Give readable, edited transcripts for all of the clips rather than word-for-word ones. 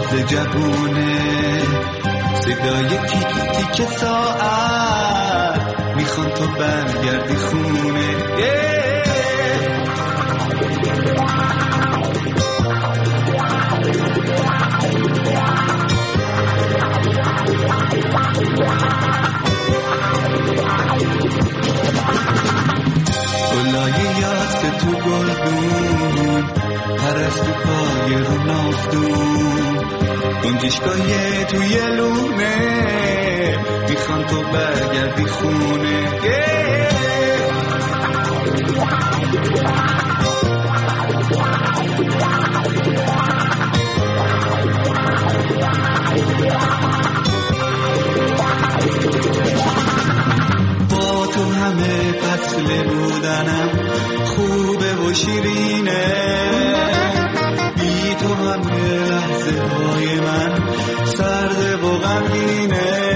باز جوونه، صدای تیک تیک ساعت میخوان تو برگردی خونه. گلای یاس تو گلدون، پرستو پای رو نافتون، گنجشگاه توی لونه میخوان تو برگردی خونه. با تو همه فصل بودنم خوبه و شیرینه، بی تو همه لحظه های من سرده و غمگینه.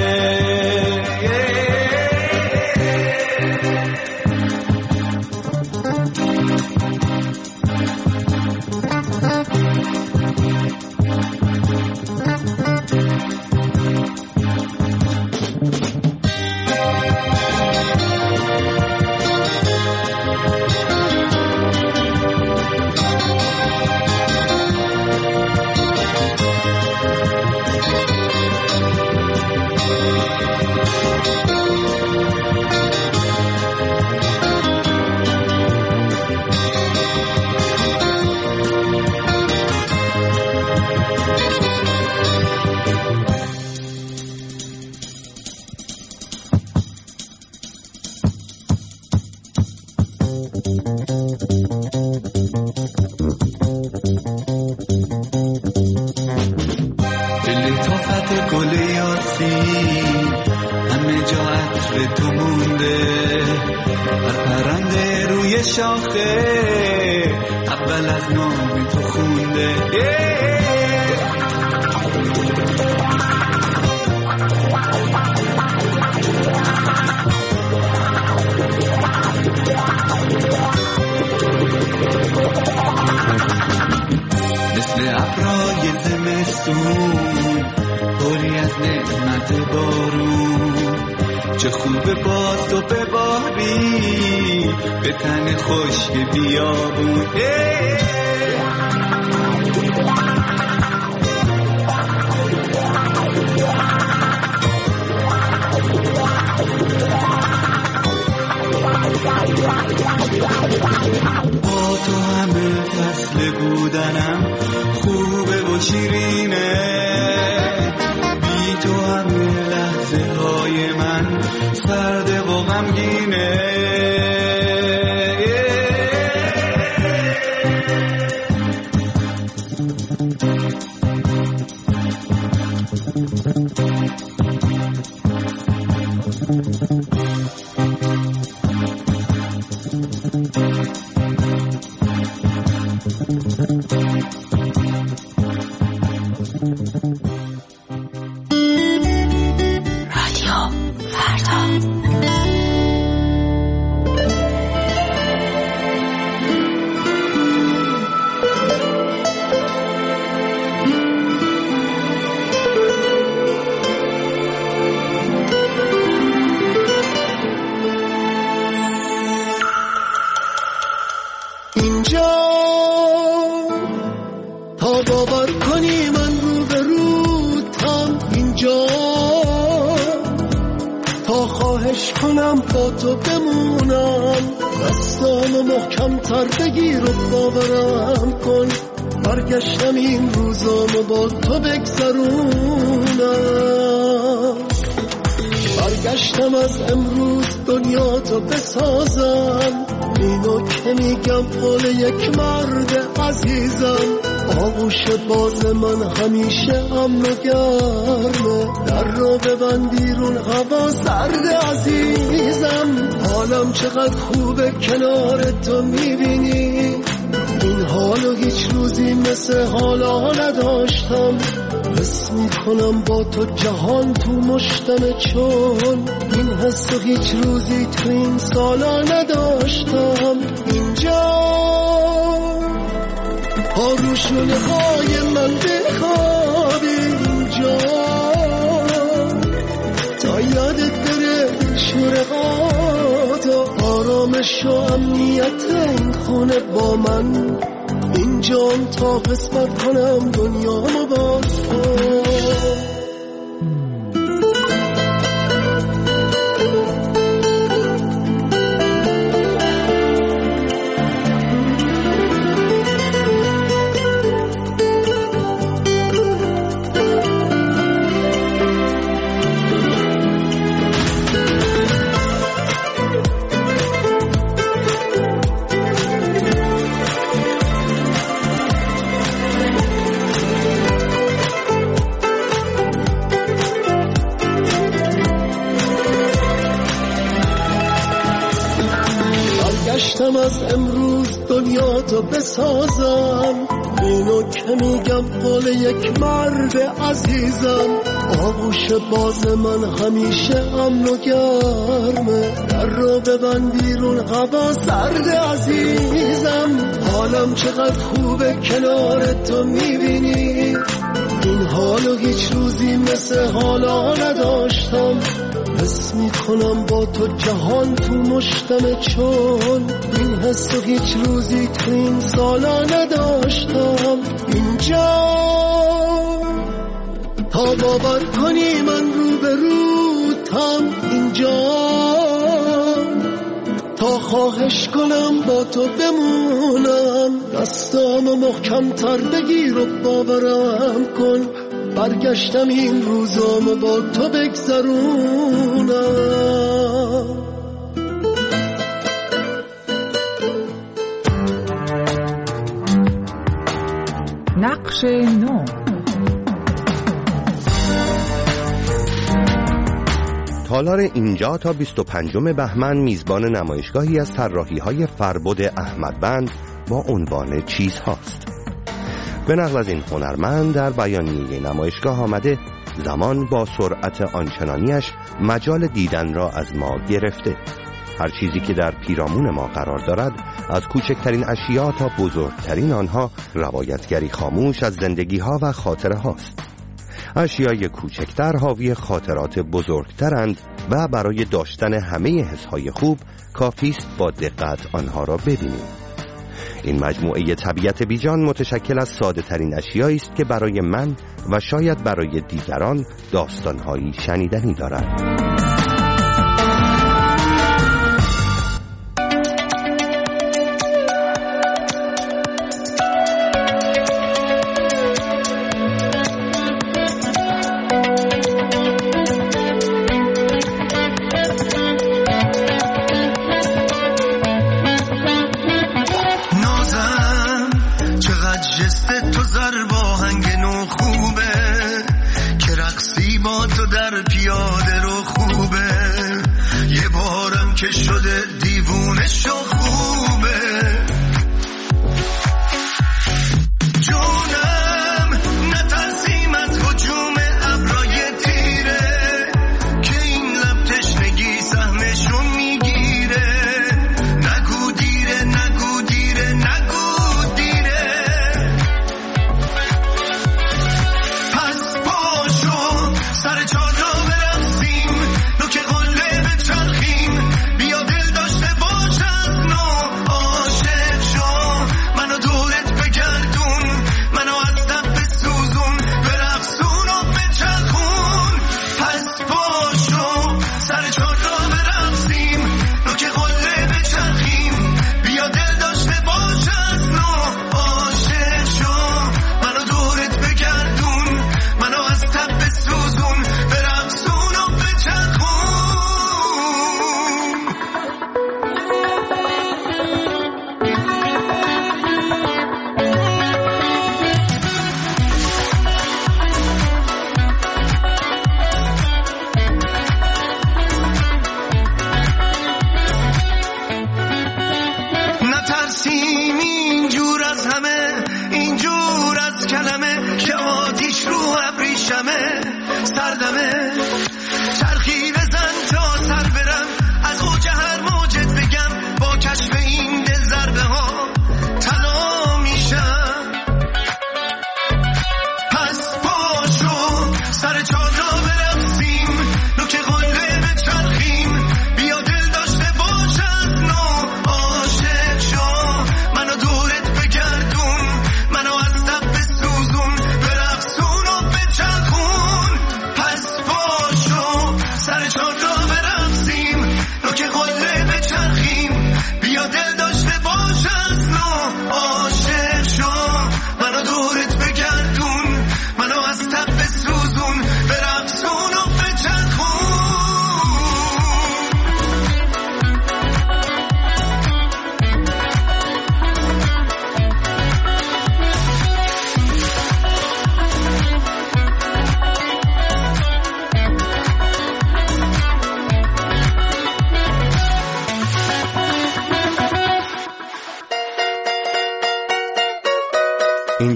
اول از نام تو خونده. مثل ابرای زمستون پری از نعمت بارون، چه خوبه باز تو بباری به تن خشک بیابون. با تو همه فصل بودنم خوبه و شیرینه، بی تو همه لحظه های من سرده و غمگینه. با تو بمونم، دستامو محکم تر بگیر و باورم کن، برگشتم این روزامو با تو بگذرونم، برگشتم از امروز دنیا تو بسازم، اینو که میگم قول یک مرد عزیزم، آغوش باز من همیشه امن و گرمه، در رو ببند بیرون هوا سرد عزیزم، حالم چقدر خوبه کنار تو میبینی، این حالو هیچ روزی مثل حالا نداشتم، حس میکنم با تو جهان تو مشتمه، چون این حسو هیچ روزی تو این سالا نداشتم. اینجا آروشونه های من بخواه شو امنیت این خونه با من، اینجام تا قسمت کنم دنیامو باز کن. گشتم از امروز دنیا تو بسازم، اینو که میگم قول یک مرد عزیزم. آغوش باز من همیشه امن و گرمه، در رو ببند بیرون هوا سرد عزیزم. حالم چقدر خوبه کنار تو میبینی، این حالو هیچ روزی مثل حالا نداشتم. حس میکنم با تو جهان تو مشتمه، چون این حسو هیچ روزی تو این سالا نداشتم. اینجا تا باور کنی من رو به روتم، اینجا تا خواهش کنم با تو بمونم. دستامو محکم تر بگیر و باورم کن، برگشتم این روزامو با تو بگذرونم. نقش نو. تالار اینجا تا 25 بهمن میزبان نمایشگاهی از طراحی‌های فربد احمدبند با عنوان چیزهاست. به نقل از این هنرمند در بیانیه نمایشگاه آمده زمان با سرعت آنچنانیش مجال دیدن را از ما گرفته. هر چیزی که در پیرامون ما قرار دارد، از کوچکترین اشیا تا بزرگترین آنها، روایتگری خاموش از زندگی‌ها و خاطره هاست. اشیای کوچکتر حاوی خاطرات بزرگترند و برای داشتن همه حسهای خوب کافیست با دقت آنها را ببینیم. این مجموعه طبیعت بیجان متشکل از ساده ترین اشیایی است که برای من و شاید برای دیگران داستان‌هایی شنیدنی دارد.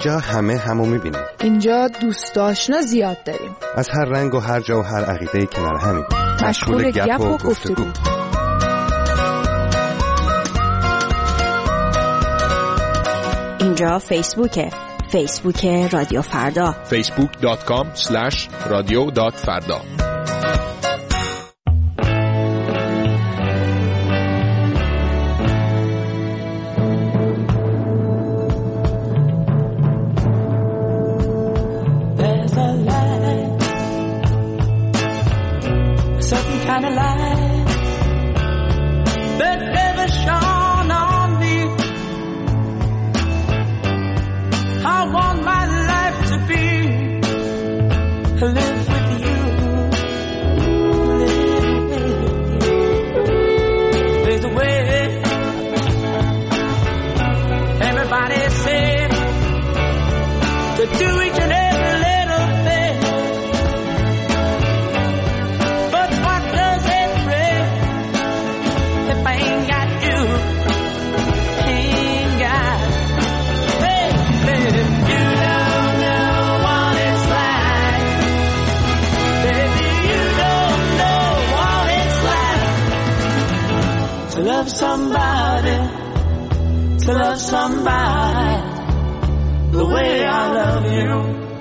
اینجا همه همو میبینیم. اینجا دوست آشنا زیاد داریم. از هر رنگ و هر جا و هر عقیده‌ای کنار همیم. مشغول گپ و گفتگو. اینجا فیسبوک رادیو فردا. facebook.com/radio.farda. To love somebody the way I love you.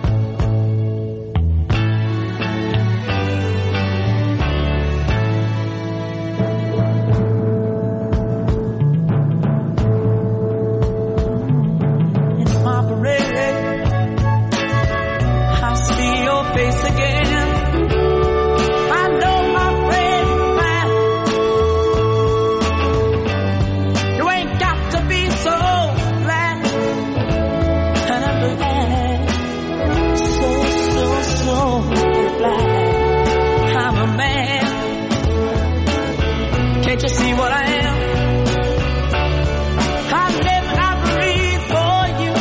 In my parade, I see your face again. I know my friend man, you ain't got to be so glad. And I'm glad, so glad I'm a man. Can't you see what I am? I live and I breathe for you.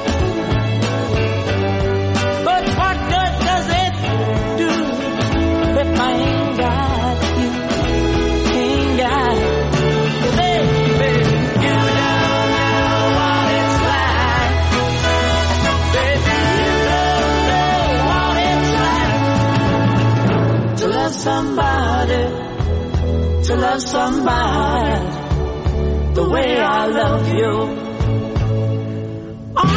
But what good does it do if I ain't got you? Ain't got you, baby. You don't know what it's like. Baby, you don't know what it's like to love somebody, to love somebody the way I love you. Oh,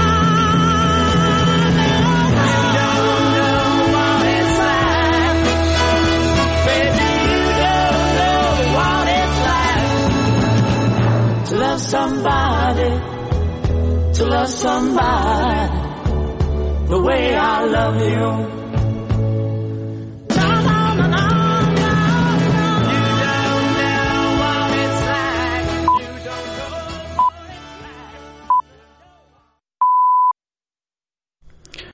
you don't know what it's like. Baby, you don't know what it's like to love somebody, to love somebody the way I love you.